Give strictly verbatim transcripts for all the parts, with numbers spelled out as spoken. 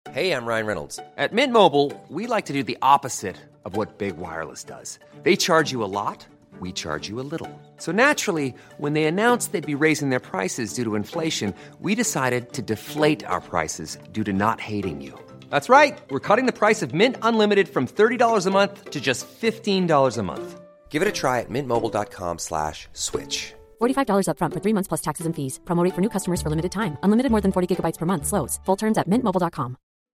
Hey, I'm Ryan Reynolds. At Mint Mobile, we like to do the opposite of what Big Wireless does. They charge you a lot, we charge you a little. So naturally, when they announced they'd be raising their prices due to inflation, we decided to deflate our prices due to not hating you. That's right. We're cutting the price of Mint Unlimited from thirty dollars a month to just fifteen dollars a month. Give it a try at mintmobile.com slash switch. forty-five dollars up front for three months plus taxes and fees. Promo rate for new customers for limited time. Unlimited more than forty gigabytes per month. Slows full terms at mint mobile dot com.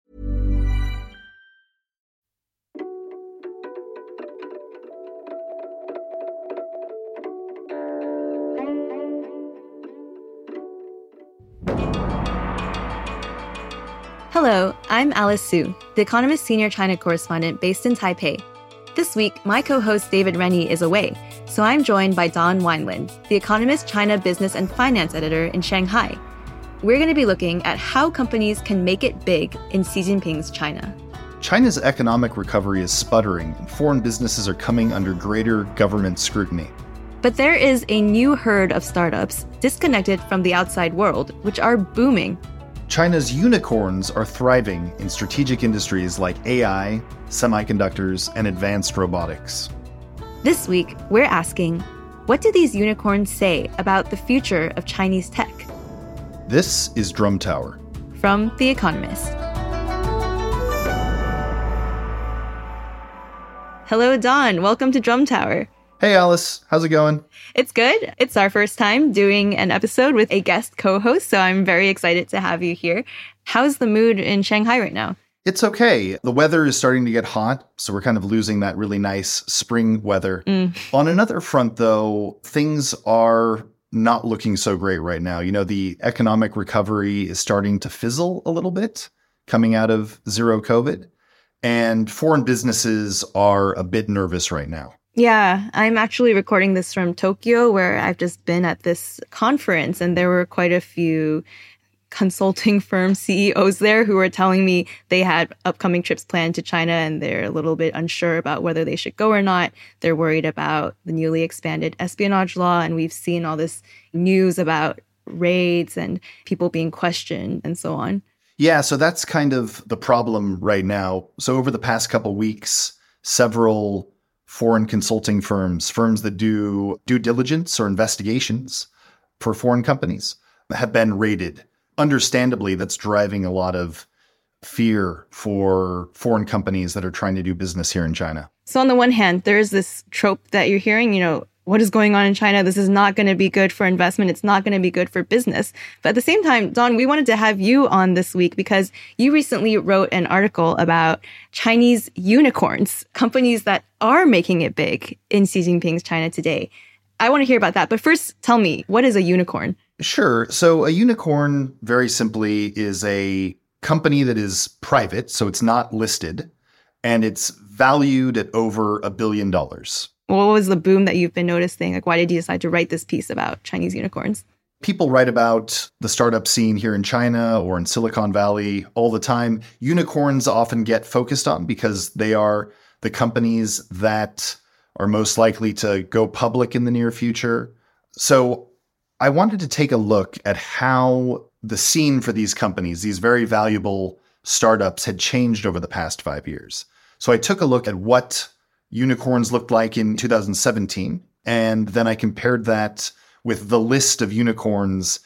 Hello, I'm Alice Su, The Economist senior China correspondent based in Taipei. This week, my co-host David Rennie is away, so I'm joined by Don Wineland, The Economist China business and finance editor in Shanghai. We're going to be looking at how companies can make it big in Xi Jinping's China. China's economic recovery is sputtering, and foreign businesses are coming under greater government scrutiny. But there is a new herd of startups disconnected from the outside world, which are booming. China's unicorns are thriving in strategic industries like A I, semiconductors, and advanced robotics. This week, we're asking, what do these unicorns say about the future of Chinese tech? This is Drum Tower. From The Economist. Hello, Don. Welcome to Drum Tower. Hey, Alice. How's it going? It's good. It's our first time doing an episode with a guest co-host, so I'm very excited to have you here. How's the mood in Shanghai right now? It's okay. The weather is starting to get hot, so we're kind of losing that really nice spring weather. Mm. On another front, though, things are not looking so great right now. You know, the economic recovery is starting to fizzle a little bit coming out of zero COVID, and foreign businesses are a bit nervous right now. Yeah, I'm actually recording this from Tokyo, where I've just been at this conference, and there were quite a few consulting firm C E Os there who were telling me they had upcoming trips planned to China, and they're a little bit unsure about whether they should go or not. They're worried about the newly expanded espionage law, and we've seen all this news about raids and people being questioned and so on. Yeah, so that's kind of the problem right now. So over the past couple weeks, several foreign consulting firms, firms that do due diligence or investigations for foreign companies, have been raided. Understandably, that's driving a lot of fear for foreign companies that are trying to do business here in China. So on the one hand, there's this trope that you're hearing, you know, what is going on in China? This is not going to be good for investment. It's not going to be good for business. But at the same time, Don, we wanted to have you on this week because you recently wrote an article about Chinese unicorns, companies that are making it big in Xi Jinping's China today. I want to hear about that. But first, tell me, what is a unicorn? Sure. So a unicorn, very simply, is a company that is private, so it's not listed, and it's valued at over a billion dollars. What was the boom that you've been noticing? Like, why did you decide to write this piece about Chinese unicorns? People write about the startup scene here in China or in Silicon Valley all the time. Unicorns often get focused on because they are the companies that are most likely to go public in the near future. So I wanted to take a look at how the scene for these companies, these very valuable startups, had changed over the past five years. So I took a look at what unicorns looked like in two thousand seventeen, and then I compared that with the list of unicorns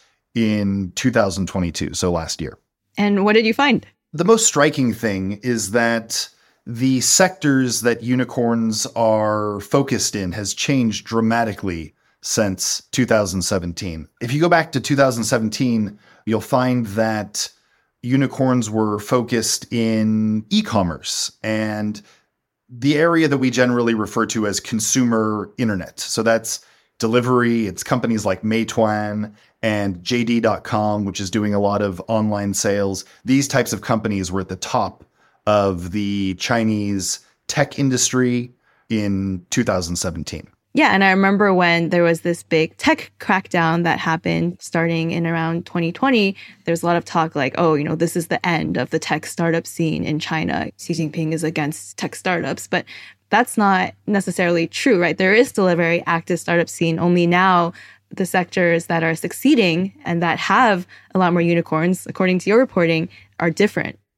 in two thousand twenty-two, so last year. And what did you find? The most striking thing is that the sectors that unicorns are focused in has changed dramatically since two thousand seventeen. If you go back to two thousand seventeen, you'll find that unicorns were focused in e-commerce and the area that we generally refer to as consumer internet. So that's delivery. It's companies like Meituan and J D dot com, which is doing a lot of online sales. These types of companies were at the top of the Chinese tech industry in two thousand seventeen. Yeah, and I remember when there was this big tech crackdown that happened starting in around twenty twenty, there was a lot of talk like, oh, you know, this is the end of the tech startup scene in China. Xi Jinping is against tech startups. But that's not necessarily true, right? There is still a very active startup scene. Only now the sectors that are succeeding and that have a lot more unicorns, according to your reporting, are different.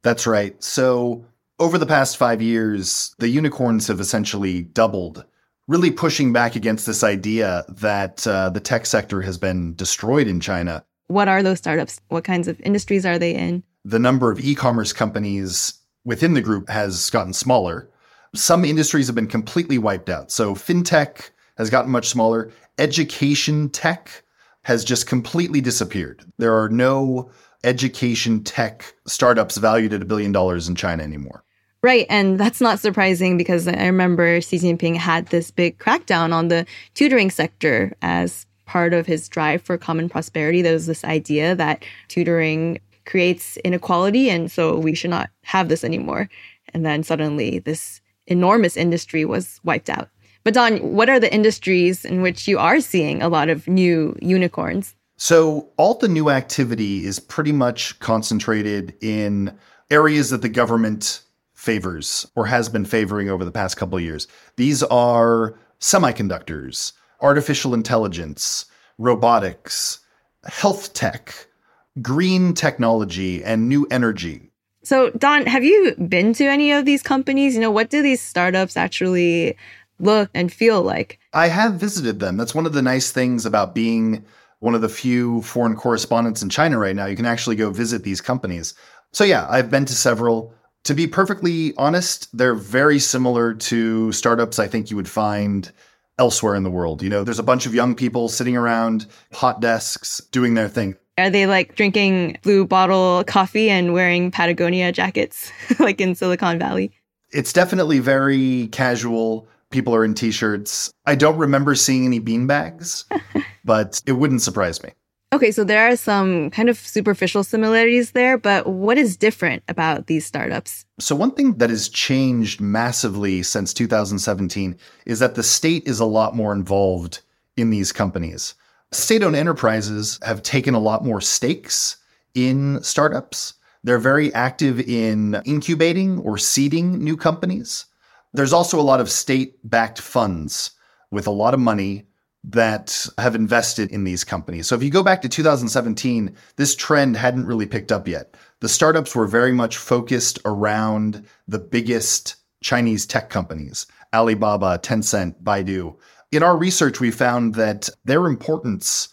That's right. So over the past five years, the unicorns have essentially doubled, really pushing back against this idea that uh, the tech sector has been destroyed in China. What are those startups? What kinds of industries are they in? The number of e-commerce companies within the group has gotten smaller. Some industries have been completely wiped out. So fintech has gotten much smaller. Education tech has just completely disappeared. There are no education tech startups valued at a billion dollars in China anymore. Right. And that's not surprising because I remember Xi Jinping had this big crackdown on the tutoring sector as part of his drive for common prosperity. There was this idea that tutoring creates inequality, and so we should not have this anymore. And then suddenly this enormous industry was wiped out. But Don, what are the industries in which you are seeing a lot of new unicorns? So all the new activity is pretty much concentrated in areas that the government favors or has been favoring over the past couple of years. These are semiconductors, artificial intelligence, robotics, health tech, green technology, and new energy. So Don, have you been to any of these companies? You know, what do these startups actually look and feel like? I have visited them. That's one of the nice things about being one of the few foreign correspondents in China right now. You can actually go visit these companies. So yeah, I've been to several. To be perfectly honest, they're very similar to startups I think you would find elsewhere in the world. You know, there's a bunch of young people sitting around hot desks doing their thing. Are they like drinking blue bottle coffee and wearing Patagonia jackets like in Silicon Valley? It's definitely very casual. People are in t-shirts. I don't remember seeing any beanbags, but it wouldn't surprise me. Okay, so there are some kind of superficial similarities there, but what is different about these startups? So one thing that has changed massively since two thousand seventeen is that the state is a lot more involved in these companies. State-owned enterprises have taken a lot more stakes in startups. They're very active in incubating or seeding new companies. There's also a lot of state-backed funds with a lot of money that have invested in these companies. So if you go back to two thousand seventeen, this trend hadn't really picked up yet. The startups were very much focused around the biggest Chinese tech companies, Alibaba, Tencent, Baidu. In our research, we found that their importance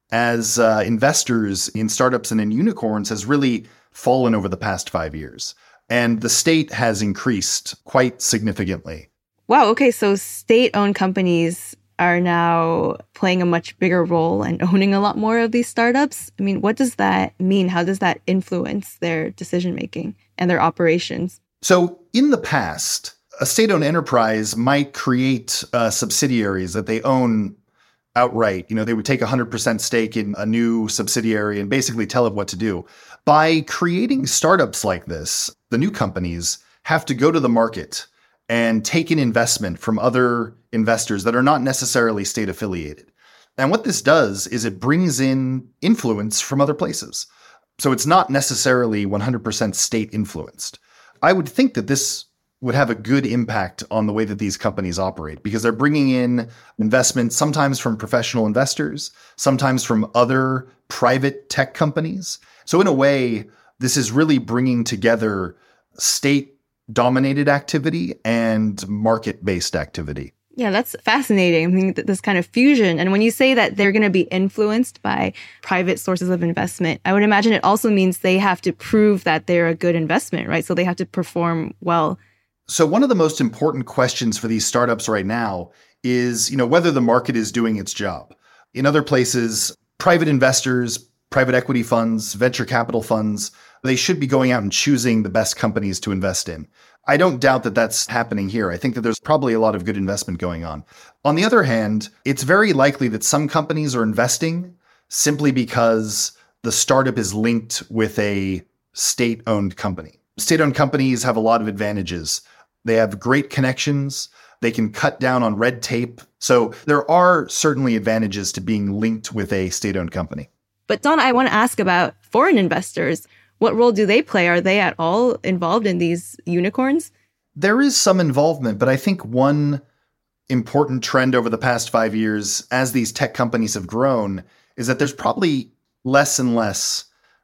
as uh, investors in startups and in unicorns has really fallen over the past five years. And the state has increased quite significantly. Wow. Okay. So state-owned companies are now playing a much bigger role and owning a lot more of these startups. I mean, what does that mean? How does that influence their decision-making and their operations? So in the past, a state-owned enterprise might create uh, subsidiaries that they own outright. You know, they would take a one hundred percent stake in a new subsidiary and basically tell it what to do. By creating startups like this, the new companies have to go to the market and take an investment from other investors that are not necessarily state affiliated. And what this does is it brings in influence from other places. So it's not necessarily one hundred percent state influenced. I would think that this would have a good impact on the way that these companies operate because they're bringing in investment sometimes from professional investors, sometimes from other private tech companies. So in a way, this is really bringing together state-dominated activity and market-based activity. Yeah, that's fascinating. I mean, th- this kind of fusion. And when you say that they're going to be influenced by private sources of investment, I would imagine it also means they have to prove that they're a good investment, right? So they have to perform well. So one of the most important questions for these startups right now is, you know, whether the market is doing its job. In other places, private investors, private equity funds, venture capital funds, they should be going out and choosing the best companies to invest in. I don't doubt that that's happening here. I think that there's probably a lot of good investment going on. On the other hand, it's very likely that some companies are investing simply because the startup is linked with a state-owned company. State-owned companies have a lot of advantages. They have great connections. They can cut down on red tape. So there are certainly advantages to being linked with a state-owned company. But Don, I want to ask about foreign investors. What role do they play? Are they at all involved in these unicorns? There is some involvement, but I think one important trend over the past five years as these tech companies have grown is that there's probably less and less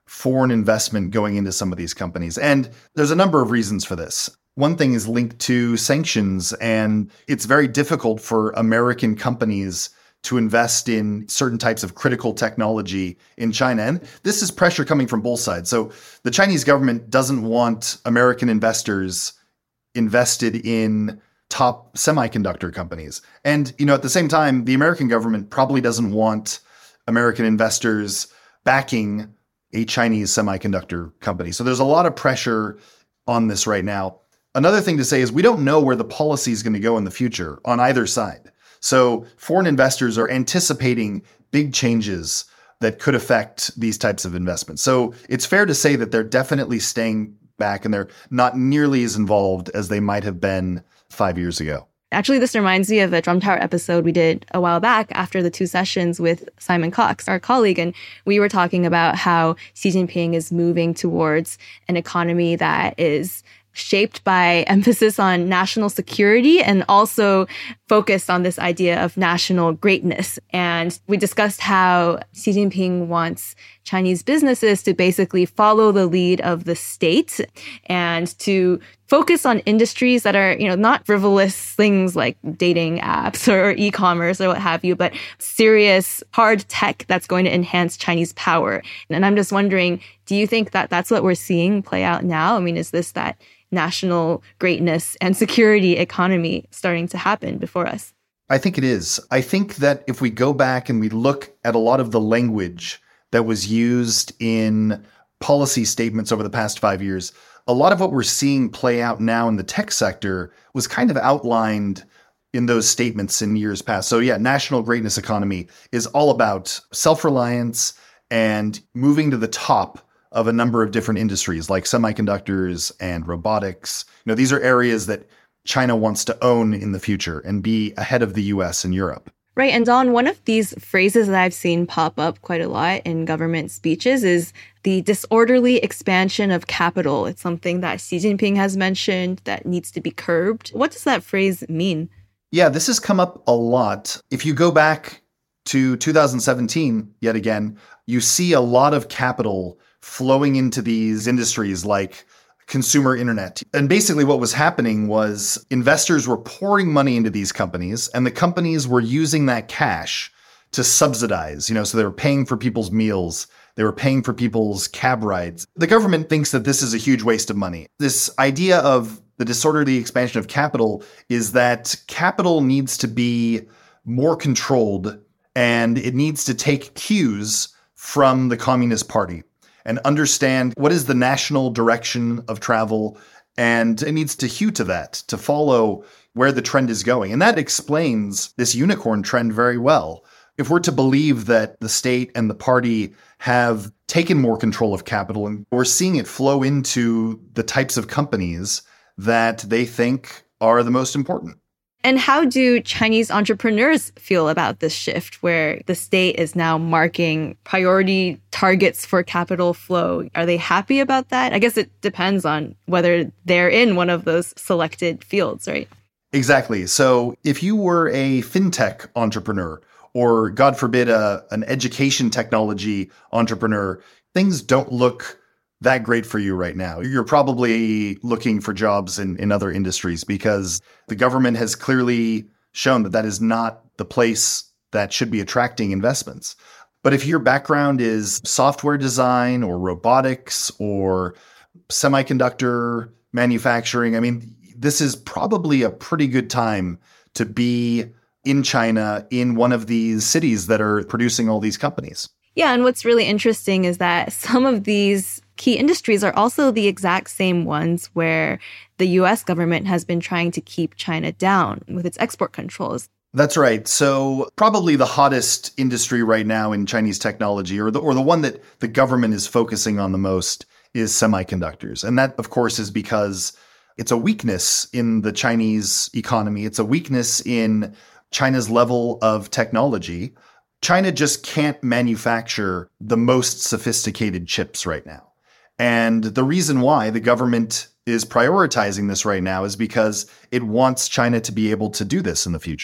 foreign investment going into some of these companies. And there's a number of reasons for this. One thing is linked to sanctions, and it's very difficult for American companies to invest in certain types of critical technology in China. And this is pressure coming from both sides. So the Chinese government doesn't want American investors invested in top semiconductor companies. And, you know, at the same time, the American government probably doesn't want American investors backing a Chinese semiconductor company. So there's a lot of pressure on this right now. Another thing to say is we don't know where the policy is going to go in the future on either side. So foreign investors are anticipating big changes that could affect these types of investments. So it's fair to say that they're definitely staying back and they're not nearly as involved as they might have been five years ago. Actually, this reminds me of a Drum Tower episode we did a while back after the two sessions with Simon Cox, our colleague. And we were talking about how Xi Jinping is moving towards an economy that is shaped by emphasis on national security and also focused on this idea of national greatness. And we discussed how Xi Jinping wants Chinese businesses to basically follow the lead of the state and to focus on industries that are, you know, not frivolous things like dating apps or e-commerce or what have you, but serious hard tech that's going to enhance Chinese power. And I'm just wondering, do you think that that's what we're seeing play out now? I mean, is this that national greatness and security economy starting to happen before us? I think it is. I think that if we go back and we look at a lot of the language that was used in policy statements over the past five years, a lot of what we're seeing play out now in the tech sector was kind of outlined in those statements in years past. So yeah, national greatness economy is all about self-reliance and moving to the top of a number of different industries like semiconductors and robotics. You know, these are areas that China wants to own in the future and be ahead of the U S and Europe. Right. And Don, one of these phrases that I've seen pop up quite a lot in government speeches is the disorderly expansion of capital. It's something that Xi Jinping has mentioned that needs to be curbed. What does that phrase mean? Yeah, this has come up a lot. If you go back to two thousand seventeen, yet again, you see a lot of capital flowing into these industries like consumer internet. And basically what was happening was investors were pouring money into these companies and the companies were using that cash to subsidize, you know, so they were paying for people's meals. They were paying for people's cab rides. The government thinks that this is a huge waste of money. This idea of the disorderly expansion of capital is that capital needs to be more controlled and it needs to take cues from the Communist Party and understand what is the national direction of travel. And it needs to hew to that, to follow where the trend is going. And that explains this unicorn trend very well. If we're to believe that the state and the party have taken more control of capital, and we're seeing it flow into the types of companies that they think are the most important. And how do Chinese entrepreneurs feel about this shift where the state is now marking priority targets for capital flow? Are they happy about that? I guess it depends on whether they're in one of those selected fields, right? Exactly. So if you were a fintech entrepreneur or, God forbid, a, an education technology entrepreneur, things don't look that great for you right now. You're probably looking for jobs in, in other industries because the government has clearly shown that that is not the place that should be attracting investments. But if your background is software design or robotics or semiconductor manufacturing, I mean, this is probably a pretty good time to be in China in one of these cities that are producing all these companies. Yeah, and what's really interesting is that some of these key industries are also the exact same ones where the U S government has been trying to keep China down with its export controls. That's right. So probably the hottest industry right now in Chinese technology, or the, or the one that the government is focusing on the most, is semiconductors. And that, of course, is because it's a weakness in the Chinese economy. It's a weakness in China's level of technology. China just can't manufacture the most sophisticated chips right now. And the reason why the government is prioritizing this right now is because it wants China to be able to do this in the future.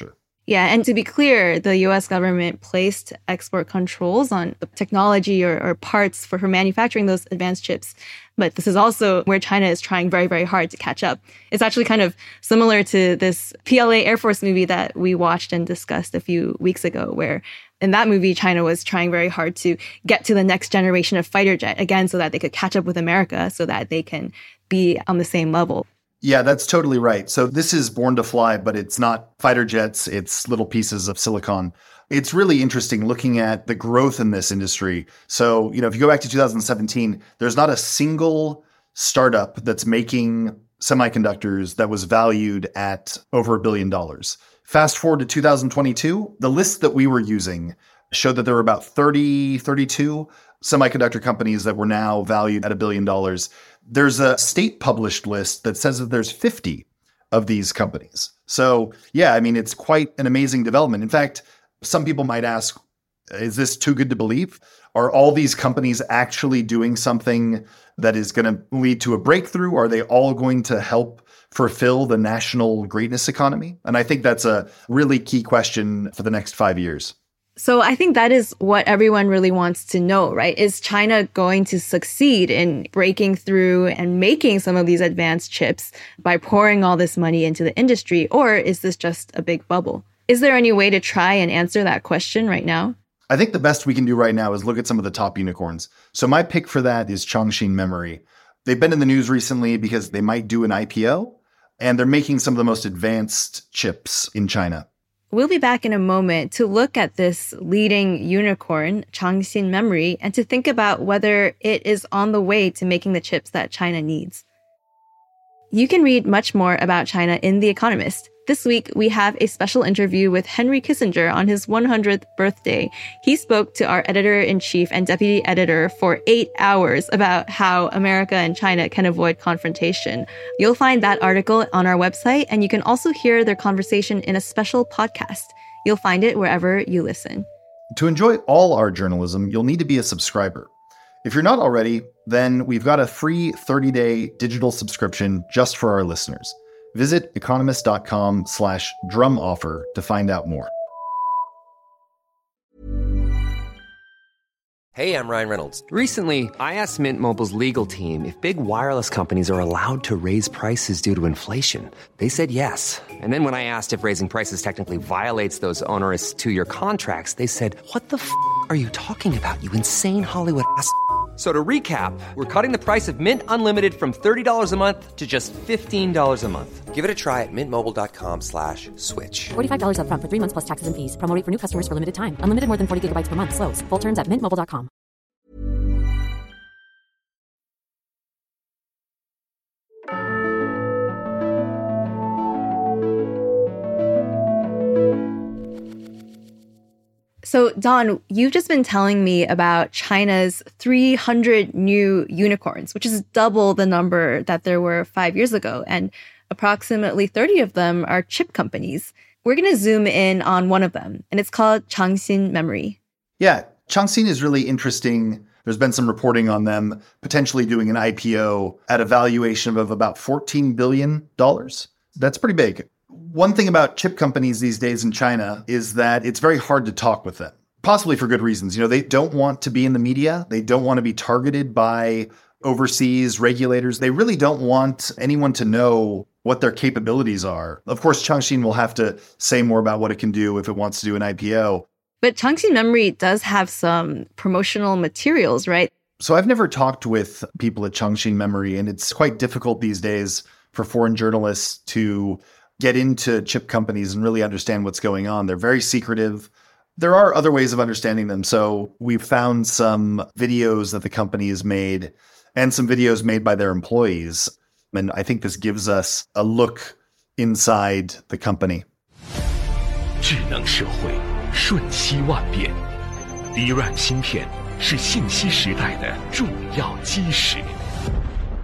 Yeah, and to be clear, the U S government placed export controls on the technology or, or parts for, for manufacturing those advanced chips. But this is also where China is trying very, very hard to catch up. It's actually kind of similar to this P L A Air Force movie that we watched and discussed a few weeks ago, where in that movie, China was trying very hard to get to the next generation of fighter jet, again, so that they could catch up with America, so that they can be on the same level. Yeah, that's totally right. So this is Born to Fly, but it's not fighter jets. It's little pieces of silicon. It's really interesting looking at the growth in this industry. So, you know, if you go back to two thousand seventeen, there's not a single startup that's making semiconductors that was valued at over a billion dollars. Fast forward to two thousand twenty-two, the list that we were using showed that there were about thirty, thirty-two semiconductor companies that were now valued at a billion dollars. There's a state published list that says that there's fifty of these companies. So yeah, I mean, it's quite an amazing development. In fact, some people might ask, is this too good to believe? Are all these companies actually doing something that is going to lead to a breakthrough? Are they all going to help fulfill the national greatness economy? And I think that's a really key question for the next five years. So I think that is what everyone really wants to know, right? Is China going to succeed in breaking through and making some of these advanced chips by pouring all this money into the industry? Or is this just a big bubble? Is there any way to try and answer that question right now? I think the best we can do right now is look at some of the top unicorns. So my pick for that is Chongqing Memory. They've been in the news recently because they might do an I P O, and they're making some of the most advanced chips in China. We'll be back in a moment to look at this leading unicorn, Chongqing Memory, and to think about whether it is on the way to making the chips that China needs. You can read much more about China in The Economist. This week, we have a special interview with Henry Kissinger on his one hundredth birthday. He spoke to our editor-in-chief and deputy editor for eight hours about how America and China can avoid confrontation. You'll find that article on our website, and you can also hear their conversation in a special podcast. You'll find it wherever you listen. To enjoy all our journalism, you'll need to be a subscriber. If you're not already, then we've got a free thirty-day digital subscription just for our listeners. Visit economist.com slash drum offer to find out more. Hey, I'm Ryan Reynolds. Recently, I asked Mint Mobile's legal team if big wireless companies are allowed to raise prices due to inflation. They said yes. And then when I asked if raising prices technically violates those onerous two-year contracts, they said, "What the f*** are you talking about, you insane Hollywood ass f- So to recap, we're cutting the price of Mint Unlimited from thirty dollars a month to just fifteen dollars a month. Give it a try at mintmobile.com slash switch. forty-five dollars up front for three months plus taxes and fees. Promo rate for new customers for limited time. Unlimited more than forty gigabytes per month. Slows full terms at mint mobile dot com. So, Don, you've just been telling me about China's three hundred new unicorns, which is double the number that there were five years ago. And approximately thirty of them are chip companies. We're going to zoom in on one of them, and it's called Chongqing Memory. Yeah, Chongqing is really interesting. There's been some reporting on them potentially doing an I P O at a valuation of about fourteen billion dollars. That's pretty big. One thing about chip companies these days in China is that it's very hard to talk with them, possibly for good reasons. You know, they don't want to be in the media. They don't want to be targeted by overseas regulators. They really don't want anyone to know what their capabilities are. Of course, Chongqing will have to say more about what it can do if it wants to do an I P O. But Chongqing Memory does have some promotional materials, right? So I've never talked with people at Chongqing Memory, and it's quite difficult these days for foreign journalists to get into chip companies and really understand what's going on. They're very secretive. There are other ways of understanding them. So we've found some videos that the company has made and some videos made by their employees. And I think this gives us a look inside the company. 智能社会瞬息万变 ，D RAM 芯片是信息时代的重要基石。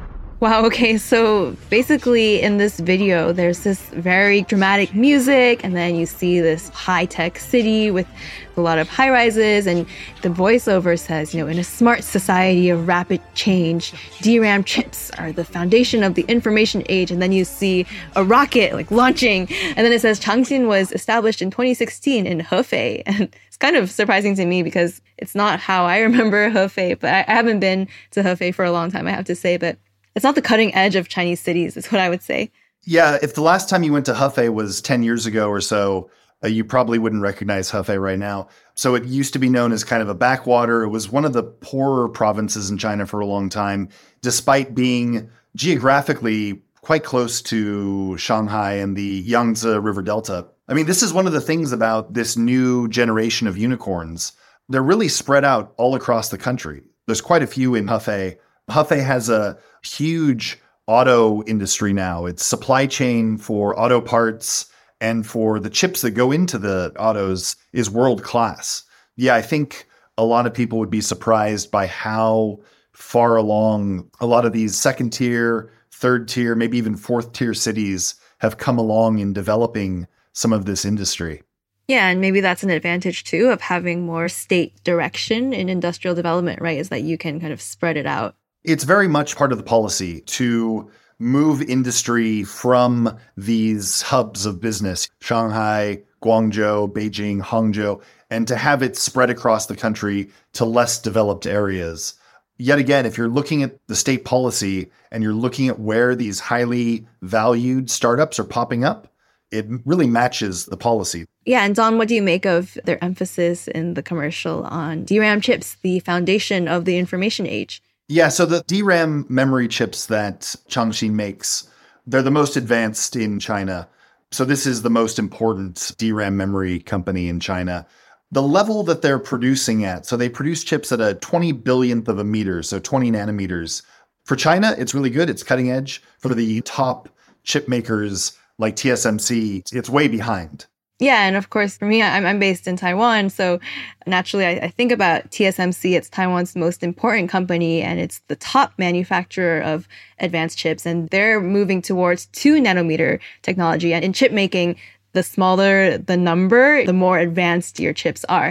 Wow, okay, so basically in this video, there's this very dramatic music, and then you see this high-tech city with a lot of high-rises, and the voiceover says, you know, in a smart society of rapid change, D RAM chips are the foundation of the information age, and then you see a rocket like launching, and then it says Changxin was established in twenty sixteen in Hefei, and it's kind of surprising to me because it's not how I remember Hefei, but I, I haven't been to Hefei for a long time, I have to say, but it's not the cutting edge of Chinese cities, is what I would say. Yeah, if the last time you went to Hefei was ten years ago or so, uh, you probably wouldn't recognize Hefei right now. So it used to be known as kind of a backwater. It was one of the poorer provinces in China for a long time, despite being geographically quite close to Shanghai and the Yangtze River Delta. I mean, this is one of the things about this new generation of unicorns. They're really spread out all across the country. There's quite a few in Hefei. Hefei has a huge auto industry now. Its supply chain for auto parts and for the chips that go into the autos is world class. Yeah, I think a lot of people would be surprised by how far along a lot of these second tier, third tier, maybe even fourth tier cities have come along in developing some of this industry. Yeah, and maybe that's an advantage too of having more state direction in industrial development, right? Is that you can kind of spread it out. It's very much part of the policy to move industry from these hubs of business, Shanghai, Guangzhou, Beijing, Hangzhou, and to have it spread across the country to less developed areas. Yet again, if you're looking at the state policy and you're looking at where these highly valued startups are popping up, it really matches the policy. Yeah, and Don, what do you make of their emphasis in the commercial on D RAM chips, the foundation of the information age? Yeah, so the D RAM memory chips that Changxin makes, they're the most advanced in China. So this is the most important D RAM memory company in China. The level that they're producing at, so they produce chips at a twenty billionth of a meter, so twenty nanometers. For China, it's really good. It's cutting edge. For the top chip makers like T S M C, it's way behind. Yeah, and of course, for me, I'm, I'm based in Taiwan, so naturally, I, I think about T S M C. It's Taiwan's most important company, and it's the top manufacturer of advanced chips, and they're moving towards two nanometer technology. And in chip making, the smaller the number, the more advanced your chips are.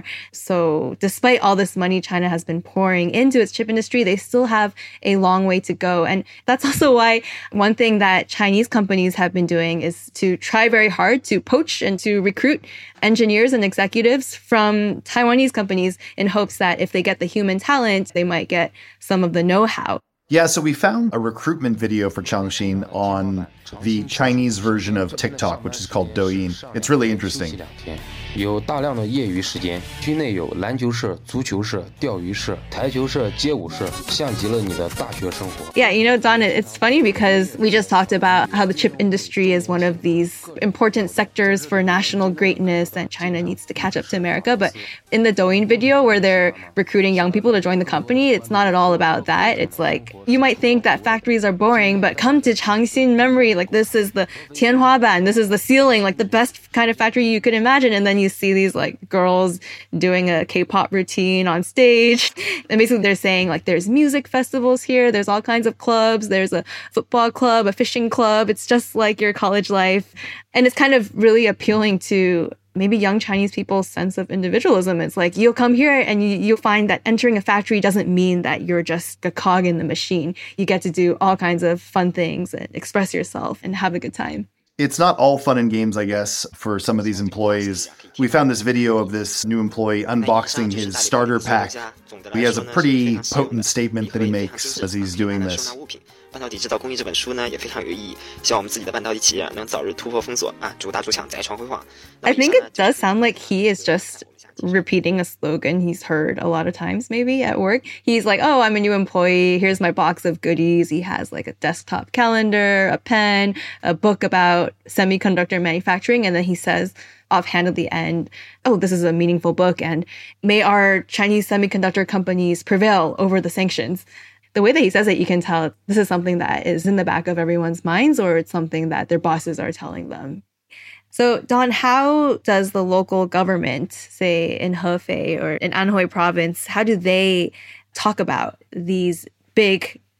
So despite all this money China has been pouring into its chip industry, they still have a long way to go. And that's also why one thing that Chinese companies have been doing is to try very hard to poach and to recruit engineers and executives from Taiwanese companies in hopes that if they get the human talent, they might get some of the know-how. Yeah, so we found a recruitment video for Changxin on the Chinese version of TikTok, which is called Douyin. It's really interesting. 有大量的业余时间，区内有篮球社、足球社、钓鱼社、台球社、街舞社，像极了你的大学生活。 Yeah, you know, Don, it's funny because we just talked about how the chip industry is one of these important sectors for national greatness and China needs to catch up to America. But in the Douyin video where they're recruiting young people to join the company, it's not at all about that. It's like, you might think that factories are boring, but come to Changxin Memory, like this is the Tianhuaban, this is the ceiling, like the best kind of factory you could imagine. And then you see these like girls doing a K-pop routine on stage. And basically they're saying like there's music festivals here, there's all kinds of clubs, there's a football club, a fishing club. It's just like your college life. And it's kind of really appealing to maybe young Chinese people's sense of individualism. It's like you'll come here and you, you'll find that entering a factory doesn't mean that you're just a cog in the machine. You get to do all kinds of fun things and express yourself and have a good time. It's not all fun and games, I guess, for some of these employees. We found this video of this new employee unboxing his starter pack. He has a pretty potent statement that he makes as he's doing this. 半导体制造工艺这本书呢也非常有意义，希望我们自己的半导体企业能早日突破封锁啊，筑大筑强，再创辉煌。 I think it does sound like he is just repeating a slogan he's heard a lot of times maybe at work. He's like, oh, I'm a new employee. Here's my box of goodies. He has like a desktop calendar, a pen, a book about semiconductor manufacturing. And then he says offhand at the end, oh, this is a meaningful book. And may our Chinese semiconductor companies prevail over the sanctions. The way that he says it, you can tell this is something that is in the back of everyone's minds or it's something that their bosses are telling them. So, Don, how does the local government, say in Hefei or in Anhui province, how do they talk about these big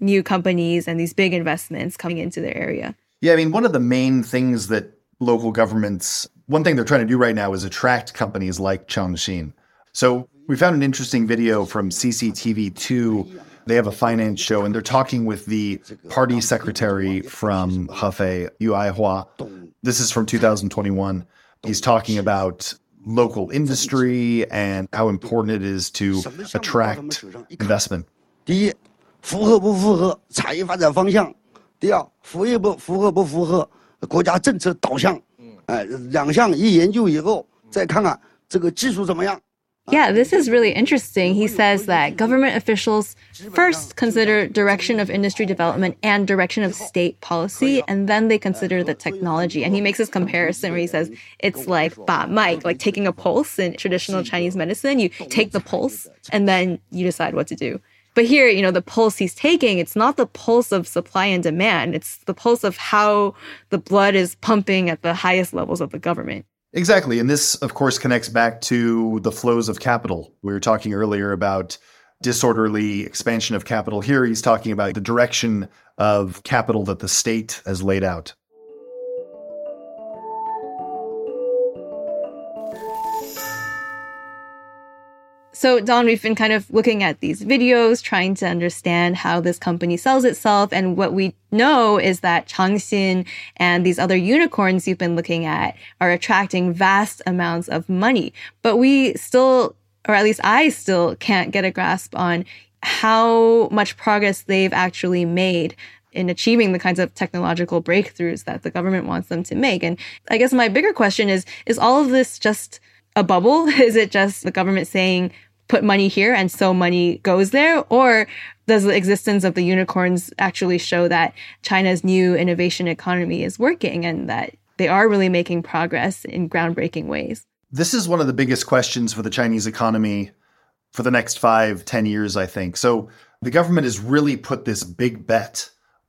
new companies and these big investments coming into their area. Yeah, I mean, one of the main things that local governments, one thing they're trying to do right now is attract companies like Changxin. So we found an interesting video from C C T V two. They have a finance show, and they're talking with the party secretary from Hefei, Yu Aihua. This is from two thousand twenty-one. He's talking about local industry and how important it is to attract investment. 第一，符合不符合产业发展方向？第二，符合不符合不符合国家政策导向？哎，两项一研究以后，再看看这个技术怎么样。 Yeah, this is really interesting. He says that government officials first consider direction of industry development and direction of state policy, and then they consider the technology. And he makes this comparison where he says it's like ba mai, like taking a pulse in traditional Chinese medicine. You take the pulse, and then you decide what to do. But here, you know, the pulse he's taking, it's not the pulse of supply and demand. It's the pulse of how the blood is pumping at the highest levels of the government. Exactly. And this, of course, connects back to the flows of capital. We were talking earlier about disorderly expansion of capital. Here, he's talking about the direction of capital that the state has laid out. So, Don, we've been kind of looking at these videos, trying to understand how this company sells itself. And what we know is that Changxin and these other unicorns you've been looking at are attracting vast amounts of money. But we still, or at least I still can't get a grasp on how much progress they've actually made in achieving the kinds of technological breakthroughs that the government wants them to make. And I guess my bigger question is, is all of this just a bubble? Is it just the government saying, put money here and so money goes there? Or does the existence of the unicorns actually show that China's new innovation economy is working and that they are really making progress in groundbreaking ways? This is one of the biggest questions for the Chinese economy for the next five, ten years, I think. So the government has really put this big bet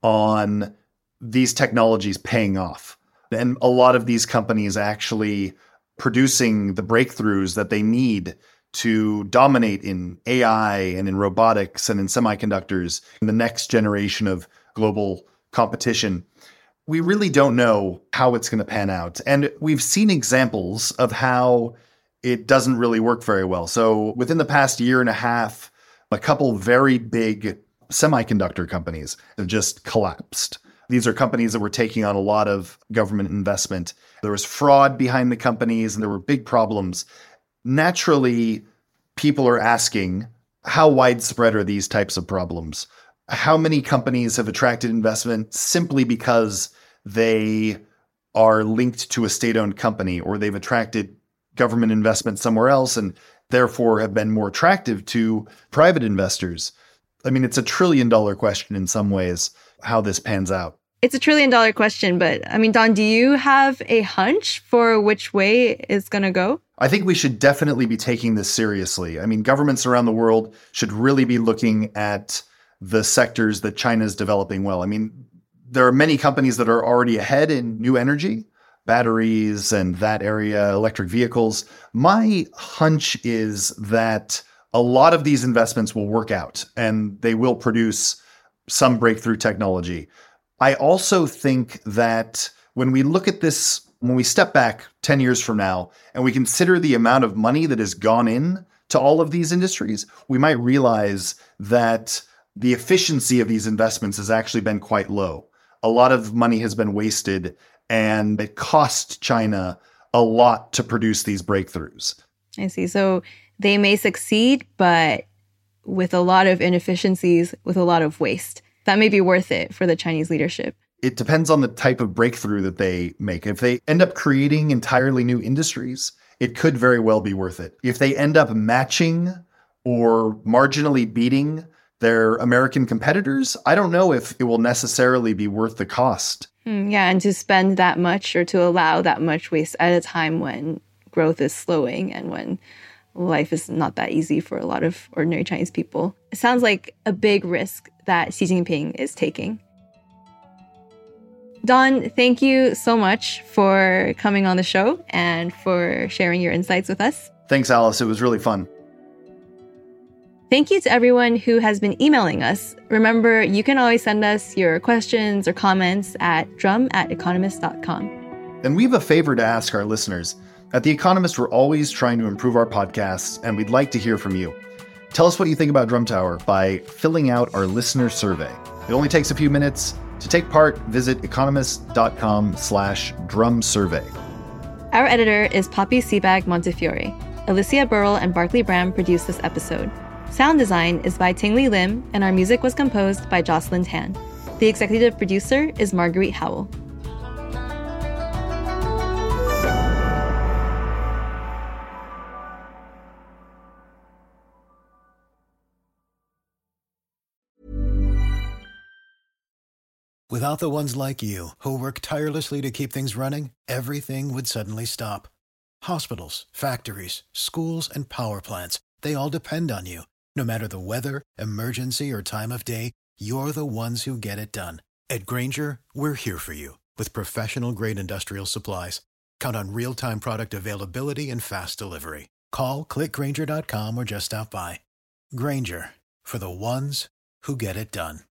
on these technologies paying off. And a lot of these companies actually producing the breakthroughs that they need to dominate in A I and in robotics and in semiconductors in the next generation of global competition. We really don't know how it's going to pan out. And we've seen examples of how it doesn't really work very well. So within the past year and a half, a couple very big semiconductor companies have just collapsed. These are companies that were taking on a lot of government investment. There was fraud behind the companies and there were big problems. Naturally, people are asking, how widespread are these types of problems? How many companies have attracted investment simply because they are linked to a state-owned company or they've attracted government investment somewhere else and therefore have been more attractive to private investors? I mean, it's a trillion dollar question in some ways, how this pans out. It's a trillion dollar question, but I mean, Don, do you have a hunch for which way it's going to go? I think we should definitely be taking this seriously. I mean, governments around the world should really be looking at the sectors that China is developing well. I mean, there are many companies that are already ahead in new energy, batteries and that area, electric vehicles. My hunch is that a lot of these investments will work out and they will produce some breakthrough technology. I also think that when we look at this, when we step back ten years from now and we consider the amount of money that has gone in to all of these industries, we might realize that the efficiency of these investments has actually been quite low. A lot of money has been wasted and it cost China a lot to produce these breakthroughs. I see. So they may succeed, but with a lot of inefficiencies, with a lot of waste. That may be worth it for the Chinese leadership. It depends on the type of breakthrough that they make. If they end up creating entirely new industries, it could very well be worth it. If they end up matching or marginally beating their American competitors, I don't know if it will necessarily be worth the cost. Mm, yeah, and to spend that much or to allow that much waste at a time when growth is slowing and when life is not that easy for a lot of ordinary Chinese people. It sounds like a big risk that Xi Jinping is taking. Don, thank you so much for coming on the show and for sharing your insights with us. Thanks, Alice. It was really fun. Thank you to everyone who has been emailing us. Remember, you can always send us your questions or comments at drum at economist dot com. And we have a favor to ask our listeners. At The Economist, we're always trying to improve our podcasts, and we'd like to hear from you. Tell us what you think about Drum Tower by filling out our listener survey. It only takes a few minutes. To take part, visit economist.com slash drum survey. Our editor is Poppy Sebag Montefiore. Alicia Burrell and Barkley Bram produced this episode. Sound design is by Tingli Lim, and our music was composed by Jocelyn Tan. The executive producer is Marguerite Howell. Without the ones like you, who work tirelessly to keep things running, everything would suddenly stop. Hospitals, factories, schools, and power plants, they all depend on you. No matter the weather, emergency, or time of day, you're the ones who get it done. At Grainger, we're here for you with professional-grade industrial supplies. Count on real-time product availability and fast delivery. Call, click Grainger dot com, or just stop by. Grainger, for the ones who get it done.